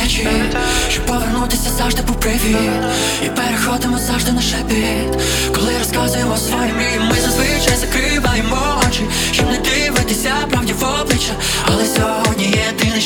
плечі, щоб повернутися завжди по привіт. І переходимо завжди на шепіт, коли розказуємо свої мрії. Ми зазвичай закриваємо очі, щоб не дивитися правді в обличчя. Але сьогодні єдине